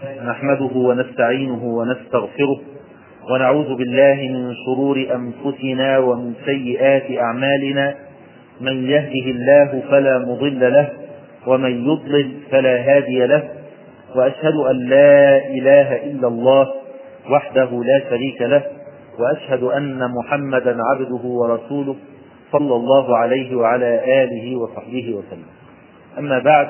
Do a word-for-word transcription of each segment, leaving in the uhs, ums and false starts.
نحمده ونستعينه ونستغفره ونعوذ بالله من شرور أنفسنا ومن سيئات أعمالنا. من يهده الله فلا مضل له ومن يضلل فلا هادي له، وأشهد أن لا إله إلا الله وحده لا شريك له، وأشهد أن محمدا عبده ورسوله صلى الله عليه وعلى آله وصحبه وسلم. أما بعد،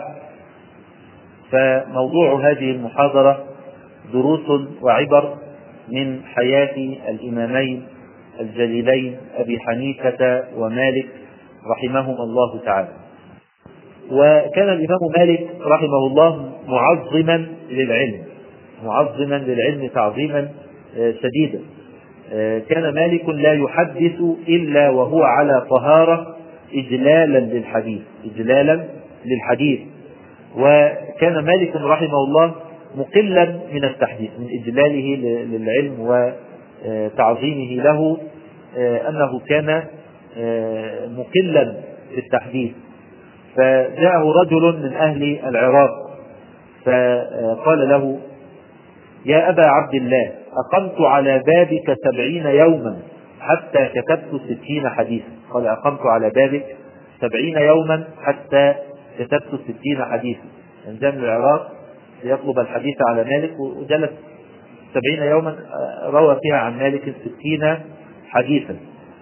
فموضوع هذه المحاضرة دروس وعبر من حياة الإمامين الجليلين أبي حنيفة ومالك رحمهم الله تعالى. وكان الإمام مالك رحمه الله معظما للعلم معظما للعلم تعظيما شديدا. كان مالك لا يحدث إلا وهو على طهارة إجلالا للحديث إجلالا للحديث وكان مالك رحمه الله مقلا من التحديث، من إجلاله للعلم وتعظيمه له، أنه كان مقلا في التحديث. فجاءه رجل من أهل العراق فقال له: يا أبا عبد الله، أقمت على بابك سبعين يوما حتى كتبت ستين حديثا. قال: أقمت على بابك سبعين يوما حتى كتبت ستين حديثا. يعني جاء من العراق يطلب الحديث على مالك، وجلس سبعين يوما روى فيها عن مالك ستين حديثا.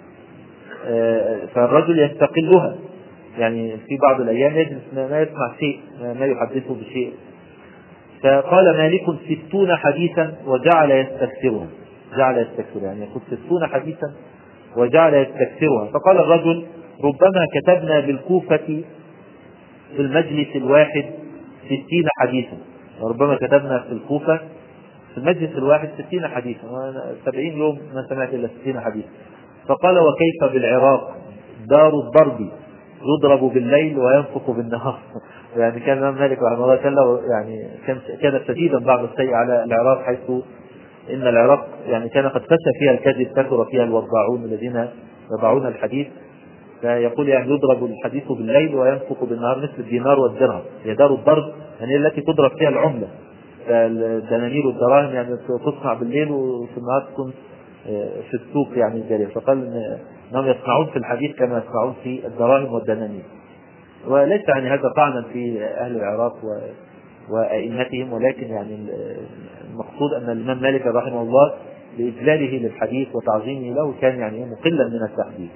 فالرجل يستقلها، يعني في بعض الأيام يجلس ما يسمع شيء، ما يحدثه بشيء. فقال مالك: ستون حديثا وجعل يستكثرها جعل يستكثرها يعني يقول ستون حديثا وجعل يستكثرها. فقال الرجل: ربما كتبنا بالكوفة في المجلس الواحد ستين حديثا، وربما كتبنا في الكوفة في المجلس الواحد ستين حديثا، سبعين يوم ما سمعت إلا ستين حديثا. فقال: وكيف بالعراق دار الضرب يضرب بالليل وينفق بالنهار. يعني كان الإمام مالك رحمه الله كان يعني كان شديدا بعض الشيء على العراق، حيث إن العراق يعني كان قد فشى فيها الكذب، كثر فيها الوضاعون الذين يضعون الحديث. فيقول يعني يضرب الحديث بالليل وينفق بالنهار، مثل الدينار والدرهم. هي دار الضرب يعني التي تضرب فيها العملة، الدنانير والدراهم يعني تصنع بالليل وفي النهار تكون في السوق يعني جارية. فقال انهم يصنعون في الحديث كما يصنعون في الدراهم والدنانير. وليس يعني هذا طعنا في اهل العراق وائمتهم، ولكن يعني المقصود ان الامام مالك رحمه الله باجلاله للحديث وتعظيمه له كان يعني مقلا من التحديث.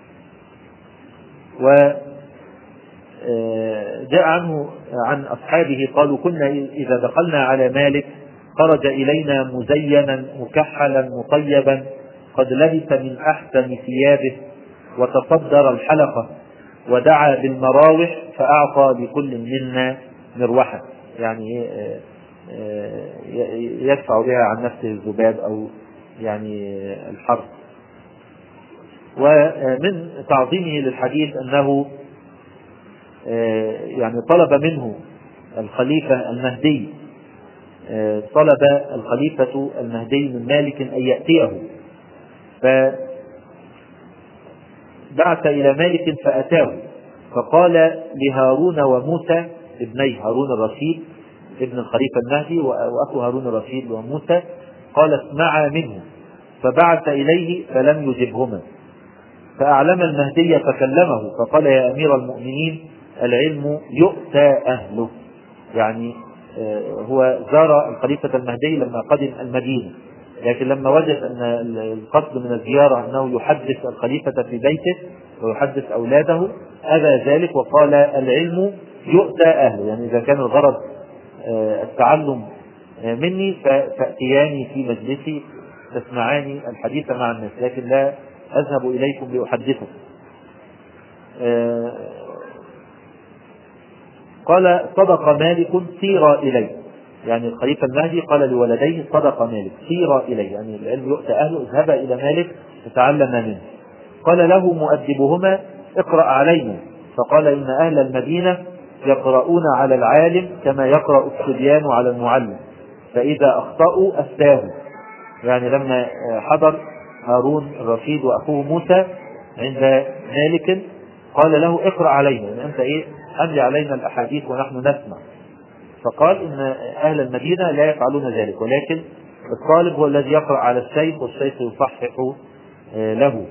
وجاء عنه عن أصحابه قالوا: كنا إذا دخلنا على مالك خرج إلينا مزينا مكحلا مطيبا قد لبس من أحسن ثيابه وتصدر الحلقة ودعا بالمراوح فأعطى لكل منا مروحة، يعني يدفع بها عن نفسه الذباب أو يعني الحر. ومن تعظيمه للحديث أنه يعني طلب منه الخليفة المهدي طلب الخليفة المهدي من مالك أن يأتيه، فبعث إلى مالك فأتاه، فقال لهارون وموسى ابني هارون الرشيد ابن الخليفة المهدي وأخو هارون الرشيد وموسى، قال: اسمعا منه. فبعث إليه فلم يجبهما، فأعلم المهدي فكلمه فقال: يا أمير المؤمنين، العلم يؤتى أهله. يعني هو زار الخليفة المهدي لما قدم المدينة، لكن لما وجد أن القصد من الزيارة أنه يحدث الخليفة في بيته ويحدث أولاده أبى ذلك، وقال: العلم يؤتى أهله، يعني إذا كان الغرض التعلم مني فأتياني في مجلسي تسمعاني الحديث مع الناس، لكن لا أذهب إليكم لأحدثكم. قال: صدق مالك سيرا إليه، يعني الخليفة المهدي قال لولديه: صدق مالك سيرا إليه، يعني العلم يؤتى أهله، اذهبا إلى مالك تتعلم منه. قال له مؤدبهما: اقرأ علينا. فقال: إن أهل المدينة يقرؤون على العالم كما يقرأ الصبيان على المعلم، فإذا أخطأوا أفتاه. يعني لما حضر هارون الرشيد وأخوه موسى عند مالك قال له: اقرأ علينا، يعني أنت إيه أملي علينا الأحاديث ونحن نسمع. فقال إن أهل المدينة لا يفعلون ذلك، ولكن الطالب هو الذي يقرأ على الشيخ والشيخ يصحح له.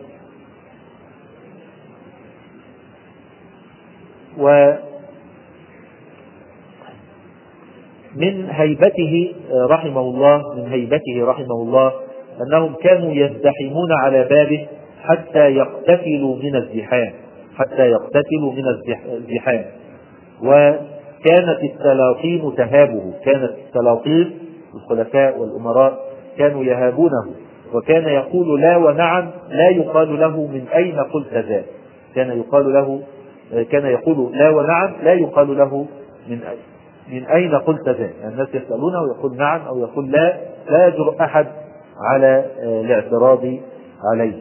ومن هيبته رحمه الله من هيبته رحمه الله أنهم كانوا يزدحمون على بابه حتى يقتتلوا من الزحام حتى يقتتلوا من الزحام وكانت السلاطين تهابه كانت السلاطين الخلفاء والأمراء كانوا يهابونه، وكان يقول لا ونعم لا يقال له من أين قلت ذا كان يقال له كان يقول لا ونعم لا يقال له من أين من أين قلت ذا يعني الناس يسألونه ويقول نعم أو يقول لا لا يجرؤ أحد على الاعتراض عليه.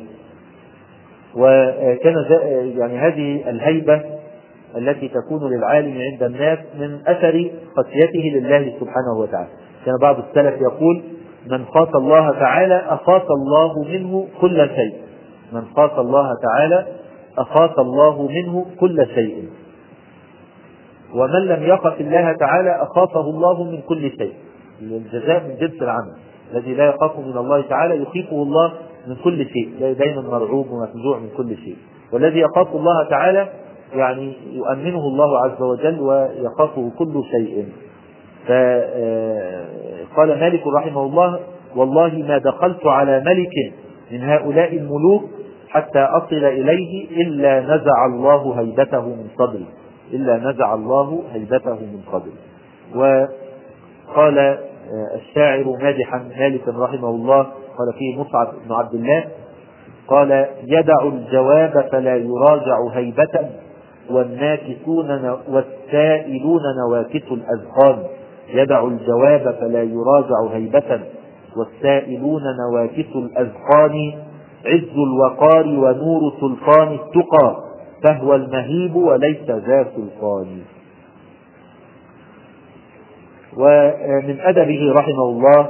وكان يعني هذه الهيبة التي تكون للعالم عند الناس من أثر خشيته لله سبحانه وتعالى. كان بعض السلف يقول من خاف الله تعالى أخاف الله منه كل شيء من خاف الله تعالى أخاف الله منه كل شيء ومن لم يخف الله تعالى أخافه الله من كل شيء. الجزاء من جنس العمل، الذي لا يخاف من الله تعالى يخيفه الله من كل شيء، دائما مرعوب ومفزوع من كل شيء. والذي يخاف الله تعالى يعني يؤمنه الله عز وجل ويخافه كل شيء. فقال مالك رحمه الله والله ما دخلت على ملك من هؤلاء الملوك حتى أصل إليه إلا نزع الله هيبته من صدري إلا نزع الله هيبته من صدري. وقال الشاعر مادحا مالكا رحمه الله قال فيه مصعب بن عبد الله قال يدع الجواب فلا يراجع هيبة والناكسون والسائلون نواكس الأذقان يدع الجواب فلا يراجع هيبة والسائلون نواكس الأذقان عز الوقار ونور سلطان التقى فهو المهيب وليس ذا سلطان. ومن أدبه رحمه الله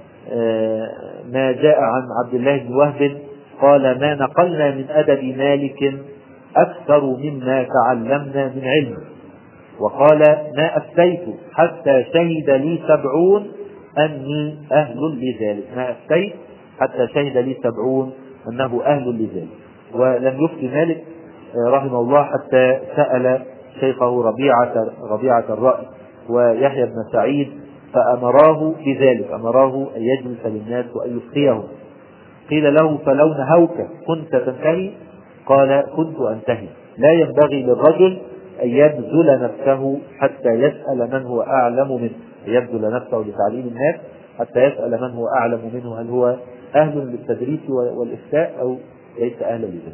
ما جاء عن عبد الله بن وهب قال ما نقلنا من أدب مالك أكثر مما تعلمنا من علم. وقال ما أفتيت حتى شهد لي سبعون أني أهل لذلك ما أفتيت حتى شهد لي سبعون أنه أهل لذلك. ولم يفتي مالك رحمه الله حتى سأل شيخه ربيعة, ربيعة الرأي ويحيى بن سعيد فأمراه بذلك أمراه أن يجلس للناس وأن يفتيهم. قيل له فلو نهوك كنت تنتهي؟ قال كنت أنتهي. لا ينبغي للرجل أن يبذل نفسه حتى يسأل من هو أعلم منه يبذل نفسه لتعليم الناس حتى يسأل من هو أعلم منه هل هو أهل للتدريس والإفتاء أو ليس أهلا لذلك.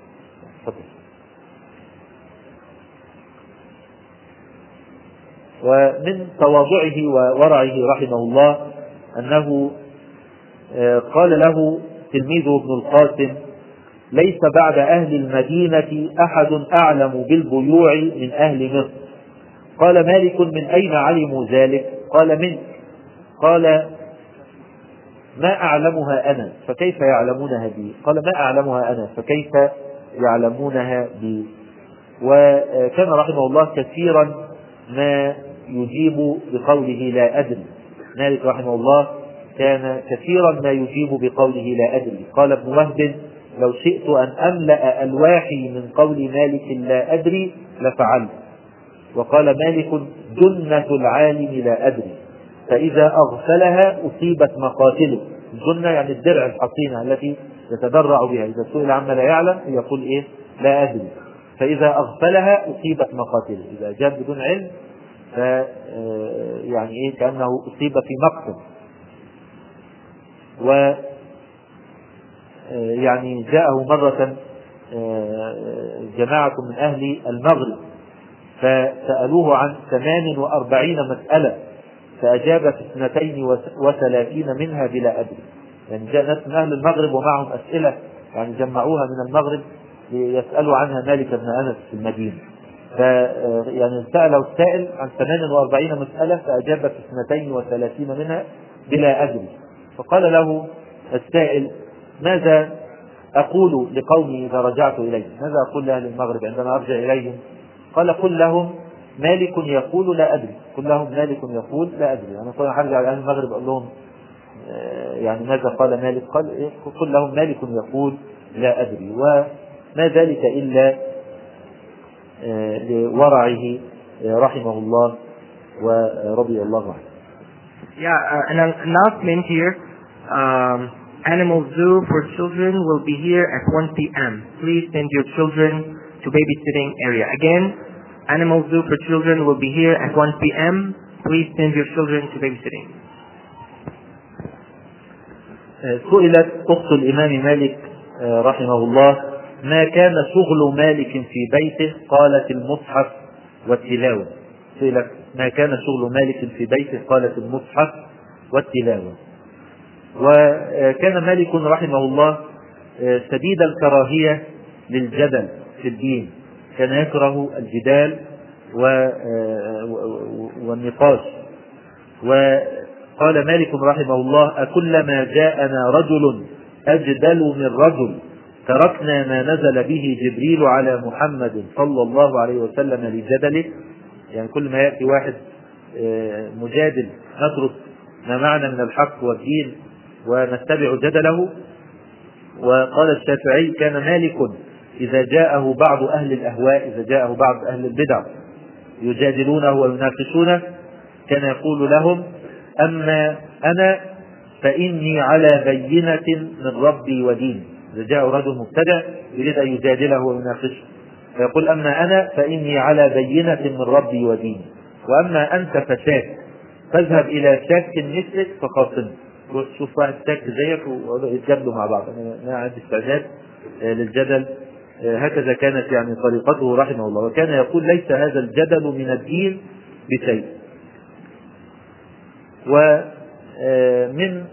ومن تواضعه وورعه رحمه الله أنه قال له تلميذه ابن القاسم ليس بعد أهل المدينة أحد أعلم بالبيوع من أهل مصر. قال مالك من أين علموا ذلك؟ قال منك. قال ما أعلمها أنا فكيف يعلمونها بي؟ قال ما أعلمها أنا فكيف يعلمونها بي؟ وكان رحمه الله كثيرا ما يجيب بقوله لا أدري. مالك رحمه الله كان كثيرا ما يجيب بقوله لا أدري. قال ابن وهب لو شئت أن أملأ ألواحي من قول مالك لا أدري لفعلت. وقال مالك جنة العالم لا أدري فإذا أغفلها أصيبت مقاتله. الجنة يعني الدرع الحصينة التي يتدرع بها إذا سئل عما لا يعلم يقول إيه لا أدري فإذا أغفلها أصيبت مقاتله. إذا جاب بدون علم ف يعني إيه كأنه أصيب في مقتل. و يعني جاءه مرة جماعة من أهل المغرب فسألوه عن ثمان وأربعين مسألة فأجاب في اثنتين وثلاثين منها بلا أدري. يعني جاء ناس من أهل المغرب ومعهم أسئلة يعني جمعوها من المغرب ليسألوا عنها مالك بن أنس في المدينة. ف يعني سأله السائل عن ثمان وأربعين مسألة فأجاب في اثنتين وثلاثين منها بلا أدري. فقال له السائل ماذا أقول لقومي إذا رجعت إليهم؟ ماذا أقول لأهل المغرب عندما أرجع إليهم؟ قال قل لهم مالك يقول لا أدري. قل لهم مالك يقول لا أدري. أنا كنا هرجع الآن المغرب أقول لهم يعني ماذا قال مالك؟ قال قل لهم مالك يقول لا أدري. وما ذلك إلا لورعه رحمه الله ورضي الله عنه. Yeah, uh, an announcement here. Um, Animal Zoo for children will be here at one p m Please send your children to babysitting area. Again, Animal Zoo for children will be here at one p m Please send your children to babysitting. سئلت أخت الإمام مالك رحمه الله ما كان شغل مالك في بيته؟ قالت المصحف والتلاوة. سئلت ما كان شغل مالك في بيته؟ قالت المصحف والتلاوة. وكان مالك رحمه الله شديد الكراهية للجدل في الدين، كان يكره الجدال والنقاش. وقال مالك رحمه الله أكلما جاءنا رجل أجدل من رجل تركنا ما نزل به جبريل على محمد صلى الله عليه وسلم لجدله. يعني كل ما يأتي واحد مجادل نترك ما معنا من الحق والدين ونتبع جدله. وقال الشافعي كان مالك إذا جاءه بعض أهل الأهواء، إذا جاءه بعض أهل البدع يجادلونه ويناقشونه، كان يقول لهم أما أنا فإني على بينة من ربي وديني. إذا جاء رجل مبتدع يريد أن يجادله ويناقشه فيقول أما أنا فإني على بينة من ربي وديني، وأما أنت فشاك فاذهب إلى شاك مثلك فخاصم. شوف واحد شاك زيك ويتجادلوا مع بعض، أنا ما عندي استعداد للجدل. هكذا كانت يعني طريقته رحمه الله. وكان يقول ليس هذا الجدل من الدين بشيء. ومن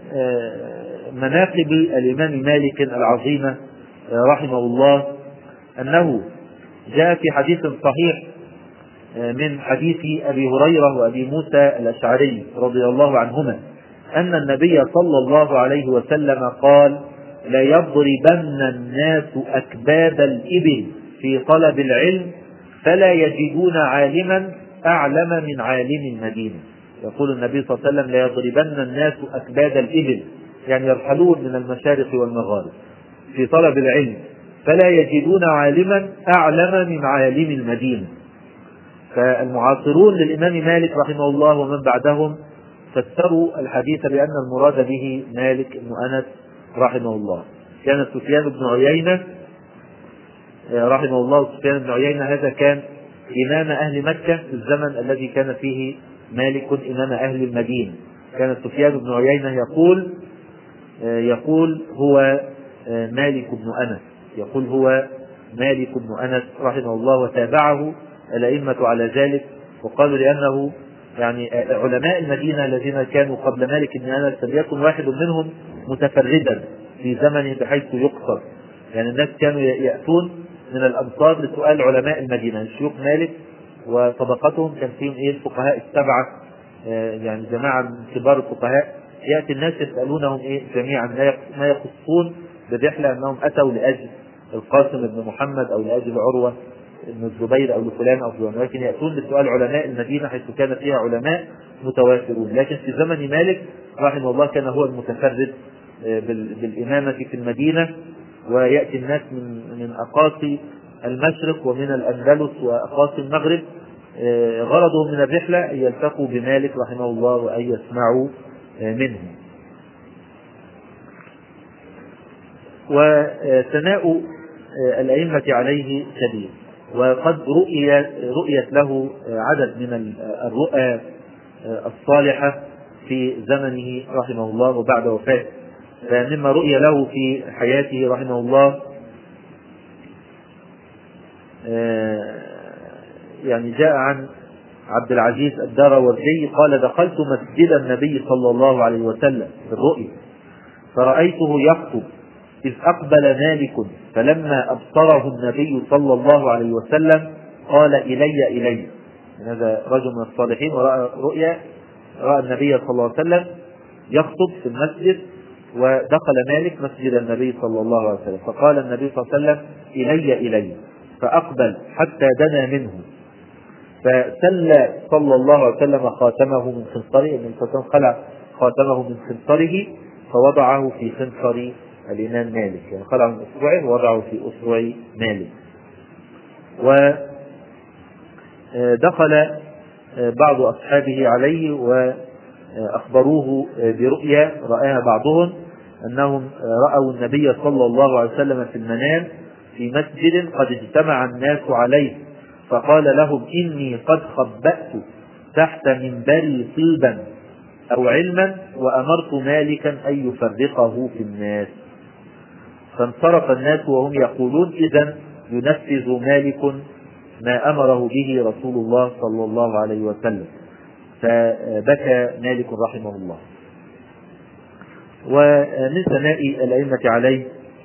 مناقب الإمام مالك العظيمة رحمه الله أنه جاء في حديث صحيح من حديث أبي هريرة وأبي موسى الأشعري رضي الله عنهما أن النبي صلى الله عليه وسلم قال ليضربن الناس أكباد الإبل في طلب العلم فلا يجدون عالما أعلم من عالم المدينة. يقول النبي صلى الله عليه وسلم ليضربن الناس أكباد الإبل، يعني يرحلون من المشارق والمغارب في طلب العلم فلا يجدون عالما أعلم من عالم المدينة. فالمعاصرون للإمام مالك رحمه الله ومن بعدهم فسروا الحديث بأن المراد به مالك بن أنس رحمه الله. كان سفيان بن عيينة رحمه الله، سفيان بن عيينة هذا كان إمام أهل مكة في الزمن الذي كان فيه مالك إمام أهل المدينة. كان سفيان بن عيينة يقول يقول هو مالك بن أنس، يقول هو مالك بن أنس رحمه الله، وتابعه الأئمة على ذلك وقالوا لأنه يعني علماء المدينة الذين كانوا قبل مالك بن أنس لم يكن واحد منهم متفردا في زمنه بحيث يقصر. يعني الناس كانوا يأتون من الأمصار لسؤال علماء المدينة الشيوخ مالك وطبقتهم، كان فيهم ايه الفقهاء السبعة، يعني جماعة من كبار الفقهاء، يأتي الناس يسألونهم ايه جميعا ما يخصون بالرحلة أنهم أتوا لأجل القاسم بن محمد أو لأجل عروة بن الزبير أو لفلان أو فلان، لكن يأتون لسؤال علماء المدينة حيث كان فيها علماء متوافرون. لكن في زمن مالك رحمه الله كان هو المتفرد بالإمامة في المدينة، ويأتي الناس من من أقاصي المشرق ومن الأندلس وأقاصي المغرب غرضهم من الرحلة أن يلتقوا بمالك رحمه الله وأن يسمعوا منه. وثناء الأئمة عليه شديد، وقد رؤي رؤيت له عدد من الرؤى الصالحة في زمنه رحمه الله وبعد وفاته. فمما رؤي له في حياته رحمه الله يعني جاء عن عبد العزيز الدراوردي قال دخلت مسجد النبي صلى الله عليه وسلم في الرؤيا فرأيته يخطب إذ أقبل مالك فلما أبصره النبي صلى الله عليه وسلم قال إلي إلي. هذا رجل من الصالحين ورأى رؤيا، رأى النبي صلى الله عليه وسلم يخطب في المسجد ودخل مالك مسجد النبي صلى الله عليه وسلم فقال النبي صلى الله عليه وسلم إلي إلي، فأقبل حتى دنا منه فسل صلى الله عليه وسلم خاتمه من خنصره، النبي صلى الله عليه وسلم خلع خاتمه من خنصره فوضعه في خنصر الإمام مالك، يعني خلعه من أصبعه ووضعه في أصبع مالك. ودخل بعض أصحابه عليه وأخبروه برؤيا رآها بعضهم أنهم رأوا النبي صلى الله عليه وسلم في المنام في مسجد قد اجتمع الناس عليه، فقال لهم إني قد خبأت تحت منبري طيبا أو علما وأمرت مالكا أن يفرقه في الناس. فانصرف الناس وهم يقولون إذن ينفذ مالك ما أمره به رسول الله صلى الله عليه وسلم. فبكى مالك رحمه الله. ومن ثناء الأئمة عليه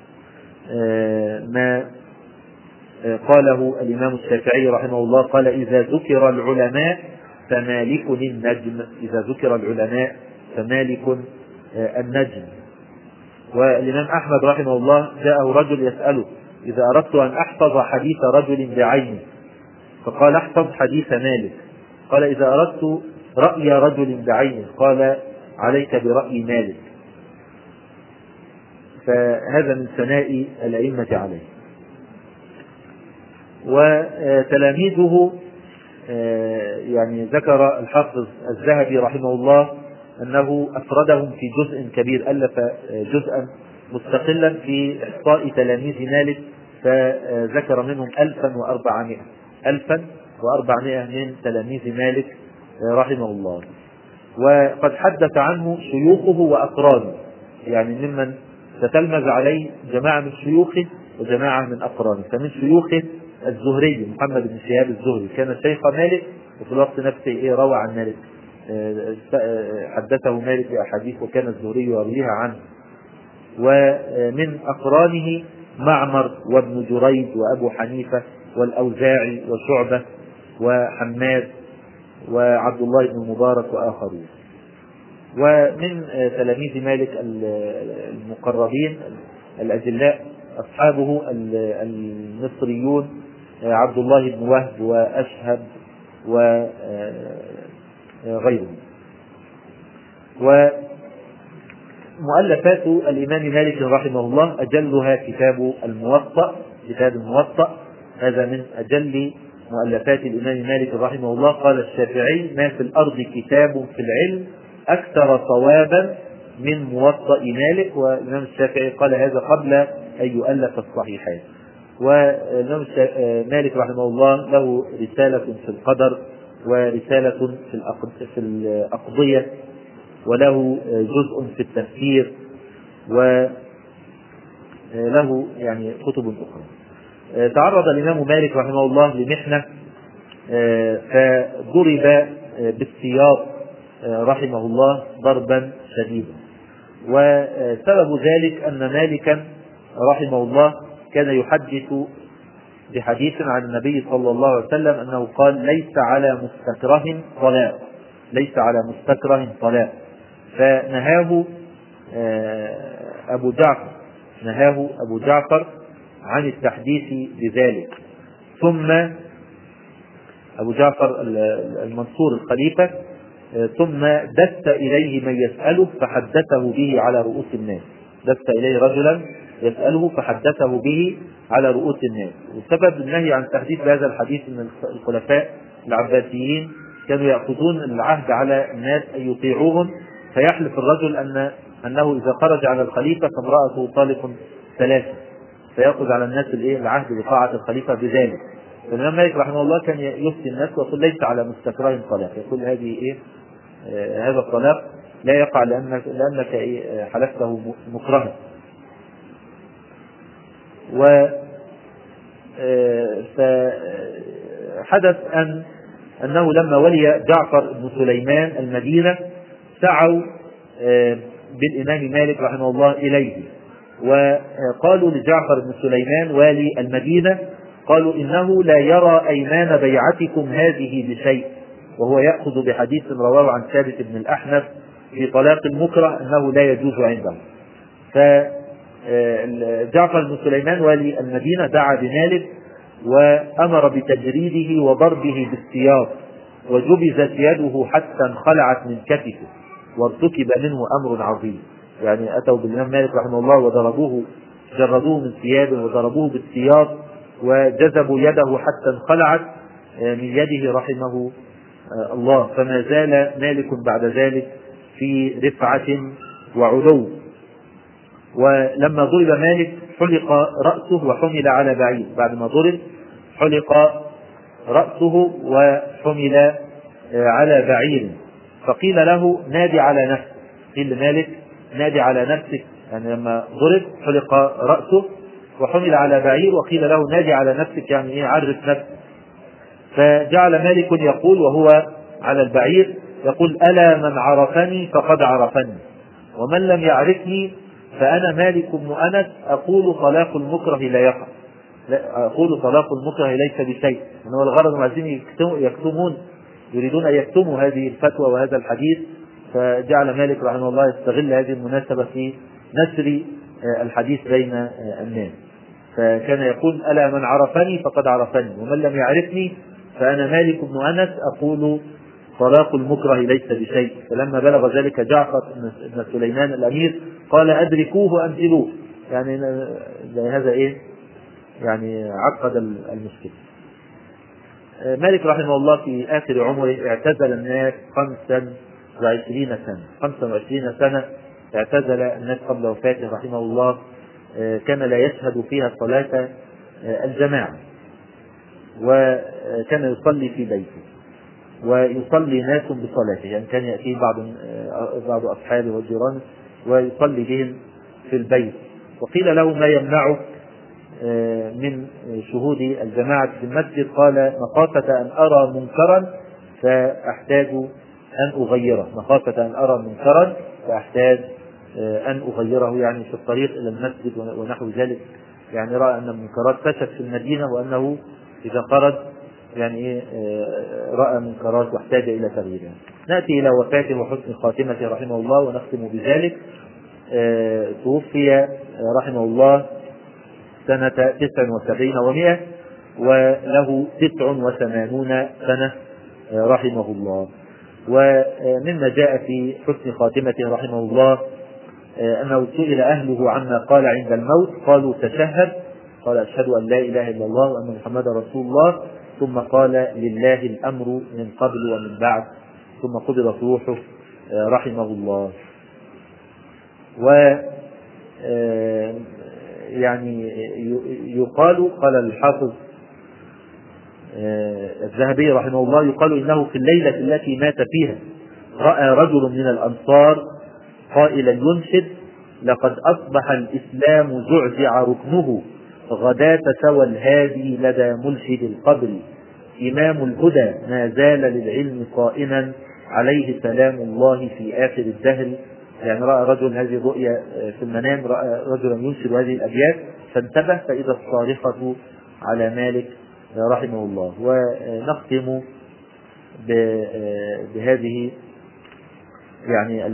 ما قاله الإمام الشافعي رحمه الله، قال إذا ذكر العلماء فمالك النجم، إذا ذكر العلماء فمالك النجم. والإمام أحمد رحمه الله جاءه رجل يسأله إذا أردت أن أحفظ حديث رجل بعينه، فقال احفظ حديث مالك. قال إذا أردت رأي رجل بعينه، قال عليك برأي مالك. فهذا من ثناء الأئمة عليه. وتلاميذه يعني ذكر الحافظ الذهبي رحمه الله أنه أفردهم في جزء كبير، ألف جزءا مستقلا في إحصاء تلاميذ مالك، فذكر منهم ألفا وأربعمائة ألفا وأربعمائة من تلاميذ مالك رحمه الله. وقد حدث عنه شيوخه وأقرانه، يعني ممن تتلمذ عليه جماعة من شيوخه وجماعة من أقرانه. فمن شيوخه الزهري محمد بن شهاب الزهري كان شيخ مالك، وفي الوقت نفسه إيه روى عن مالك، حدثه مالك بأحاديث وكان الزهري يرويها عنه. ومن أقرانه معمر وابن جريج وأبو حنيفة والأوزاعي وشعبة وحماد وعبد الله بن المبارك وآخرين. ومن تلاميذ مالك المقربين الأجلاء أصحابه المصريون عبد الله بن وهب وأشهب وغيرهم. ومؤلفات الإمام مالك رحمه الله أجلها كتاب الموطأ، كتاب الموطأ هذا من أجل مؤلفات الإمام مالك رحمه الله. قال الشافعي ما في الأرض كتاب في العلم أكثر صوابا من موطأ مالك. والإمام الشافعي قال هذا قبل أن يؤلف الصحيحين. والإمام مالك رحمه الله له رسالة في القدر ورسالة في الأقضية وله جزء في التفسير وله يعني كتب أخرى. تعرض الإمام مالك رحمه الله لمحنة فضرب بالسياط رحمه الله ضربا شديدا. وسبب ذلك أن مالكا رحمه الله كان يحدث بحديث عن النبي صلى الله عليه وسلم أنه قال ليس على مستكره طلاق، ليس على مستكره طلاق. فنهاه أبو جعفر نهاه أبو جعفر عن التحديث بذلك. ثم أبو جعفر المنصور الخليفة ثم دس إليه من يسأله فحدثه به على رؤوس الناس، دس إليه رجلا يسأله فحدثه به على رؤوس الناس. وسبب النهي عن التحديث بهذا الحديث من الخلفاء العباسيين كانوا يأخذون العهد على الناس أن يطيعوهم، فيحلف الرجل أن أنه إذا خرج على الخليفة فامرأته طالق ثلاثة، فيأخذ على الناس العهد بطاعة الخليفة بذلك. فالإمام مالك رحمه الله كان يفتي الناس ويقول ليس على مستكره طلاق، يقول هذه إيه آه هذا الطلاق لا يقع لأنك, لأنك إيه حلفته مكرها. و فحدث أن أنه لما ولي جعفر بن سليمان المدينة سعوا بالإمام مالك رحمه الله إليه، وقالوا لجعفر بن سليمان والي المدينة قالوا إنه لا يرى أيمان بيعتكم هذه بشيء، وهو يأخذ بحديث رواه عن ثابت بن الأحنف في طلاق المكره أنه لا يجوز عنده. فجعفر بن سليمان والي المدينة دعا بمالك وأمر بتجريده وضربه بالسياط، وجبزت يده حتى انخلعت من كتفه وارتكب منه أمر عظيم. يعني أتوا بالإمام مالك رحمه الله وضربوه، جردوه من ثيابه وضربوه بالسياط وجذبوا يده حتى انخلعت من يده رحمه الله. فما زال مالك بعد ذلك في رفعة وعلو. ولما ضرب مالك حلق رأسه وحمل على بعير، بعد ما ضرب حلق رأسه وحمل على بعير، فقيل له نادي على نفسك. قيل لمالك نادي على نفسك، يعني لما ضرب حلق رأسه وحمل على بعير وقيل له نادي على نفسك، يعني ايه عرف نفسك. فجعل مالك يقول وهو على البعير يقول ألا من عرفني فقد عرفني، ومن لم يعرفني فأنا مالك بن أنس أقول طلاق المكره لا يقع، أقول طلاق المكره ليس بشيء. إن هو الغرض عايزين يكتمون، يريدون أن يكتموا هذه الفتوى وهذا الحديث، فجعل مالك رحمه الله يستغل هذه المناسبة في نشر الحديث بين الناس. فكان يقول ألا من عرفني فقد عرفني، ومن لم يعرفني فأنا مالك بن أنس أقول طلاق المكره ليس بشيء. فلما بلغ ذلك جعفر بن سليمان الأمير قال أدركوه أنزلوه، يعني هذا إيه يعني عقد المشكلة. مالك رحمه الله في آخر عمره اعتزل الناس خمسا وعشرين سنة خمسا وعشرين سنة اعتزل الناس قبل وفاته رحمه الله. كان لا يشهد فيها صلاة الجماعة، وكان يصلي في بيته ويصلي ناس بصلاته، يعني كان يأتي بعض بعض أصحابه وجيرانه ويصلي بهم في البيت. وقيل له ما يمنعك من شهود الجماعة في المسجد؟ قال مخافة أن أرى منكرا فأحتاج أن أغيره، مخافة أن أرى منكرا فأحتاج أن أغيره، يعني في الطريق إلى المسجد ونحو ذلك. يعني رأى أن المنكرات فشت في المدينة، وأنه إذا خرج يعني إيه رأى منكرات واحتاج إلى تغييرها. نأتي إلى وفاته وحسن خاتمته رحمه الله ونختم بذلك. توفي رحمه الله سنة تسع وسبعين ومئة، وله تسع وثمانون سنة رحمه الله. ومما جاء في حسن خاتمته رحمه الله أنه سئل أهله عما قال عند الموت، قالوا تشهد، قال أشهد أن لا إله إلا الله وأن محمدا رسول الله، ثم قال لله الأمر من قبل ومن بعد، ثم قبضت روحه رحمه الله. و يعني يقال، قال الحافظ الذهبي رحمه الله، يقال إنه في الليلة التي مات فيها رأى رجل من الأنصار قائلا ينشد لقد أصبح الإسلام زعزع ركنه غداة سوى الهادي لدى ملحد القبر، إمام الهدى ما زال للعلم قائما عليه سلام الله في آخر الدهر. يعني رأى رجل هذه الرؤيا في المنام، رأى رجلا ينشد هذه الأبيات فانتبه فإذا الصارخة على مالك رحمه الله. ونختم بهذه يعني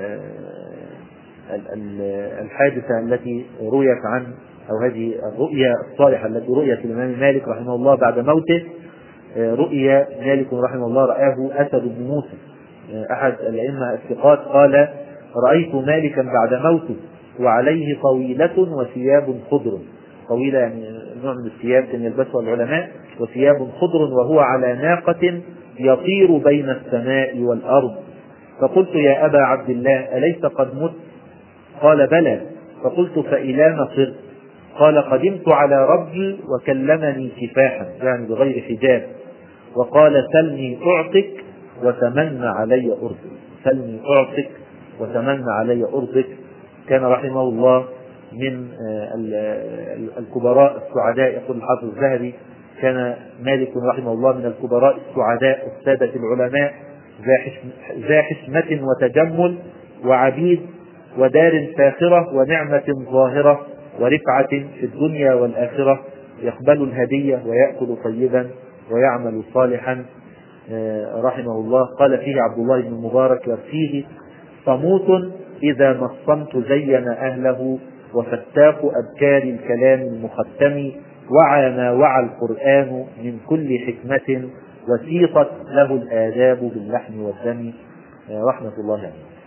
الحادثة التي رويت عن أو هذه الرؤيا الصالحة التي رؤيت الإمام مالك رحمه الله بعد موته. رؤيا مالك رحمه الله رآه أسد بن موسى أحد الأئمة الثقات، قال رأيت مالكا بعد موته وعليه طويلة وثياب خضر، طويلة يعني نوع من الثياب كان يلبسها العلماء، وثياب خضر، وهو على ناقة يطير بين السماء والأرض. فقلت يا أبا عبد الله أليس قد مت؟ قال بلى. فقلت فإلى مصر؟ قال قدمت على ربي وكلمني كفاحا، يعني بغير حجاب، وقال سلني أعطك وتمنى علي أرضك، سلني أعطك وتمنى علي أرضك. كان رحمه الله من الكبراء السعداء. يقول الحافظ الذهبي كان مالك رحمه الله من الكبراء السعداء السادة العلماء، ذا حشمة وتجمل وعبيد ودار فاخرة ونعمة ظاهرة ورفعة في الدنيا والآخرة، يقبل الهدية ويأكل طيبا ويعمل صالحا رحمه الله. قال فيه عبد الله بن المبارك وفيه صموت إذا نصمت زين أهله وفتاق أبكار الكلام المختم، وعى ما وعى القرآن من كل حكمة، وسيقت له الآداب باللحم والدم رحمة الله عليه.